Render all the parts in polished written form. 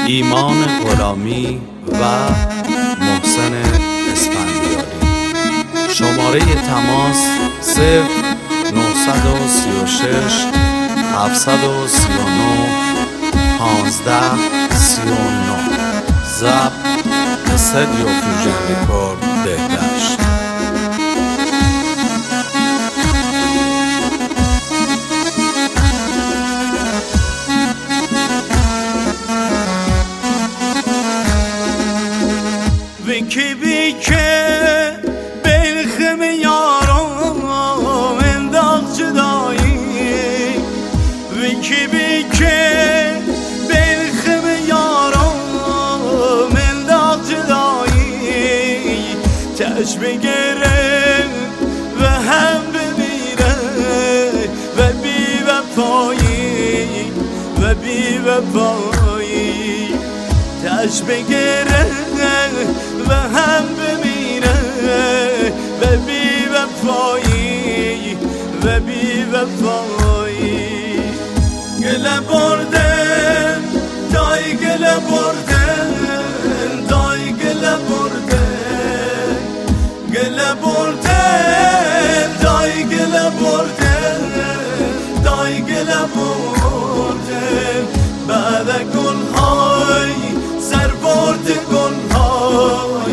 ایمان غلامی و محسن اسفندیاری. شماره تماس 0936 739 1539. ضبط استودیو فیوژن رکورد بهداشت. Viki bike belxim yaram endaqçı dayı. Viki bike belxim yaram endaqçı dayı. Teşbih gerem ve hem bemire ve bir vefayı ve bir vefayı. Teşbih gerem ve hem bemire ve bir vefayı ve bir vefayı. Gele borden day gele borden day gele borden gele borden day gele borden day gele borden bada kul hay ser borden kul hay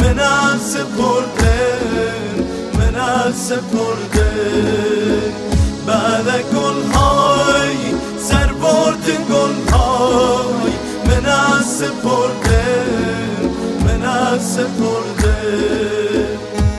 من سپردن بعد گل های سر بردن گل های من سپردن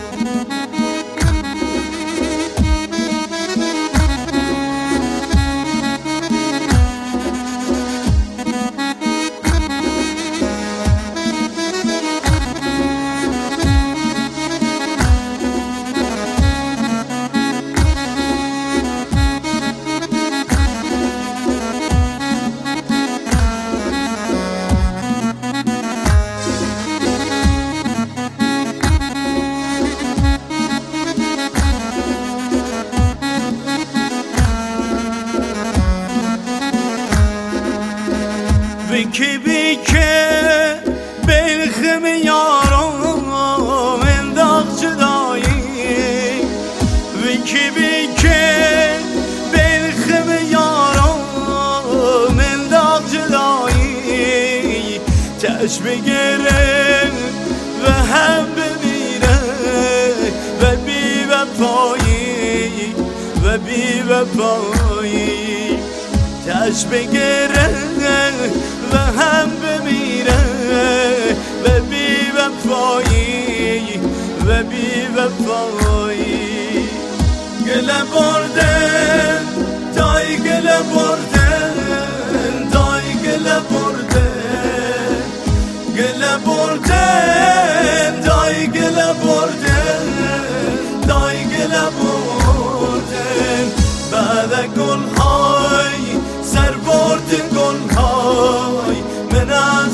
Viki bike belxim yaram endaqçı dayı. Viki bike belxim yaram endaqçı dayı. Teşbih gerem ve hem bemire ve bir vefayı ve bir vefayı. Teşbih gerem ve hem bemire ve bir vefayı ve bir vefayı. Gele borden day gele borden day gele borden gele borden day gele borden day gele borden bada gul hay ser borden gul hay من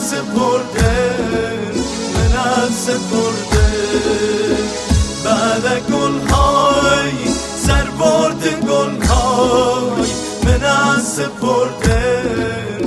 سپردن بعد گل های سر بردن گل های من سپردن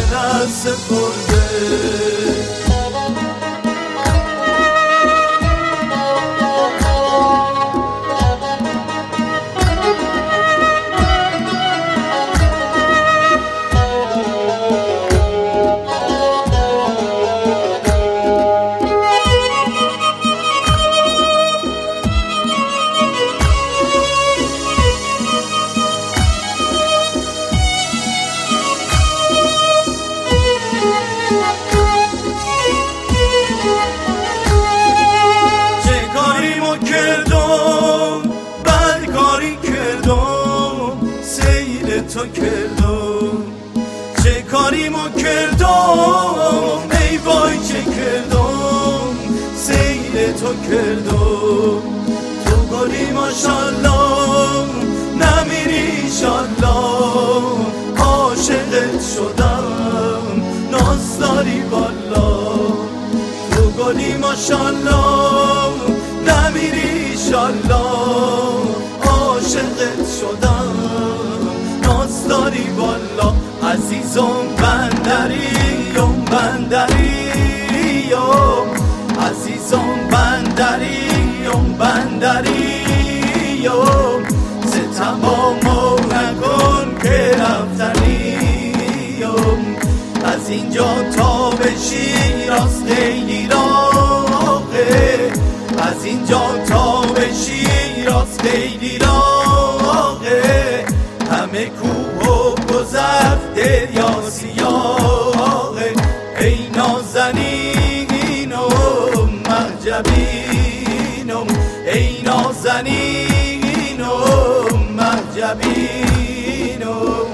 تو کردم چه کاریمو کردم ای وای چه کردم سیل تو کردم تو گلی ماشالله نمیری شالله عاشقت شدم ناز داری والا تو گلی ماشالله نمیری شالله عاشقت شدم ناز داری والا عزیزم بندریم بندریم عزیزان بندریم ستمامو نکن که رفتنیم از اینجا تا به شیراز خیلی راهه از اینجا تا به شیراز خیلی راهه همه کوه و گذر دریا سیاهه ای نازنینم مهجبینم ای نازنینم مهجبینم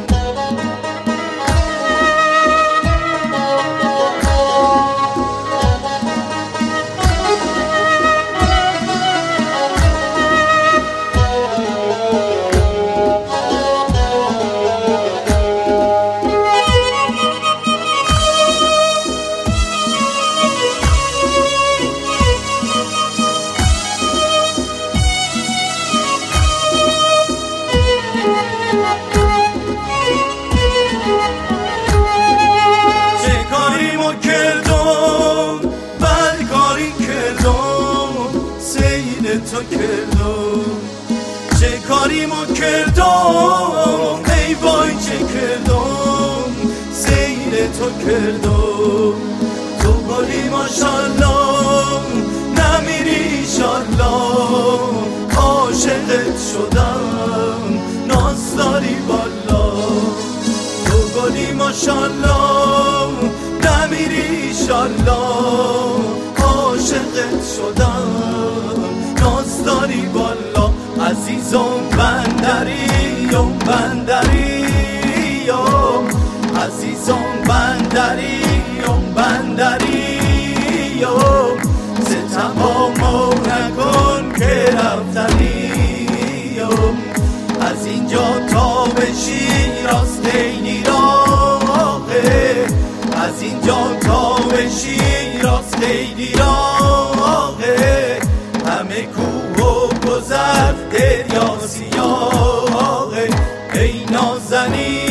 تو کردم چه کاریمو کردم ای وای چه کردم سیر تو کردم تو گلی ماشالله نمیری ایشالله عاشقت شدم ناز داری والا تو گلی ماشالله نمیری ایشالله عاشقت شدم ناز داری بالا عزیزم بندریم عزیزم بندریم ستمامو نکن که رفتنیم از اینجا تا به شیراز خیلی راهه از اینجا تا به شیراز خیلی راهه همه کوه و گذر دریا سیاهه ای نازنین